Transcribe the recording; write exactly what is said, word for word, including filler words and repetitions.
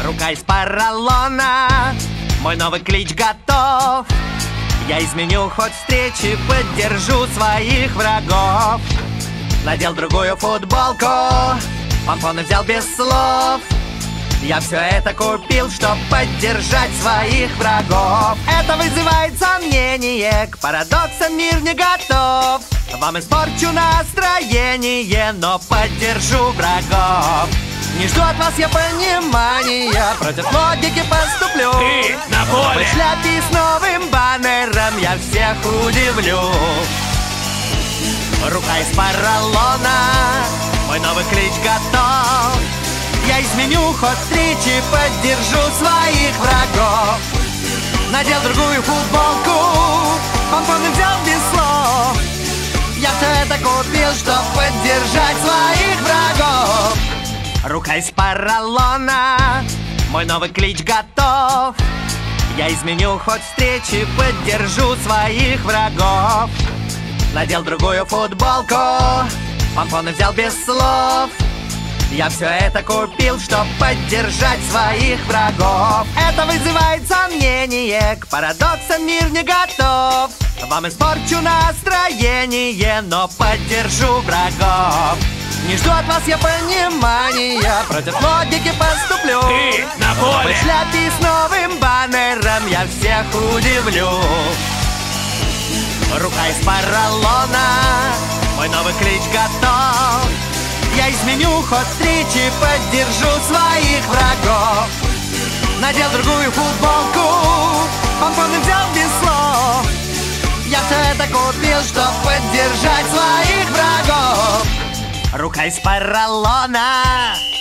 Рука из поролона, мой новый клич готов. Я изменю ход встречи, поддержу своих врагов. Надел другую футболку, помпоны взял без слов. Я все это купил, чтоб поддержать своих врагов. Это вызывает сомнение, к парадоксам мир не готов. Вам испорчу настроение, но поддержу врагов. Не жду от вас я понимания, против логики поступлю. Ты на поле! В шляпе с новым баннером я всех удивлю. Рука из поролона, мой новый клич готов. Я изменю ход встречи, поддержу своих врагов. Надел другую футболку, помпоны взял без слов. Я все это купил, чтоб поддержать своих врагов. Рука из поролона, мой новый клич готов. Я изменю ход встречи, поддержу своих врагов. Надел другую футболку, помпоны взял без слов. Я все это купил, чтоб поддержать своих врагов. Это вызывает сомнение, к парадоксам мир не готов. Вам испорчу настроение, но поддержу врагов. Не жду от вас я понимания, против логики поступлю. Ты на поле! В шляпе с новым баннером я всех удивлю. Рука из поролона, мой новый клич готов. Я изменю ход встречи, поддержу своих врагов. Надел другую футболку, помпоны взял без слов. Я все это купил, чтоб поддержать своих врагов. Рука из поролона.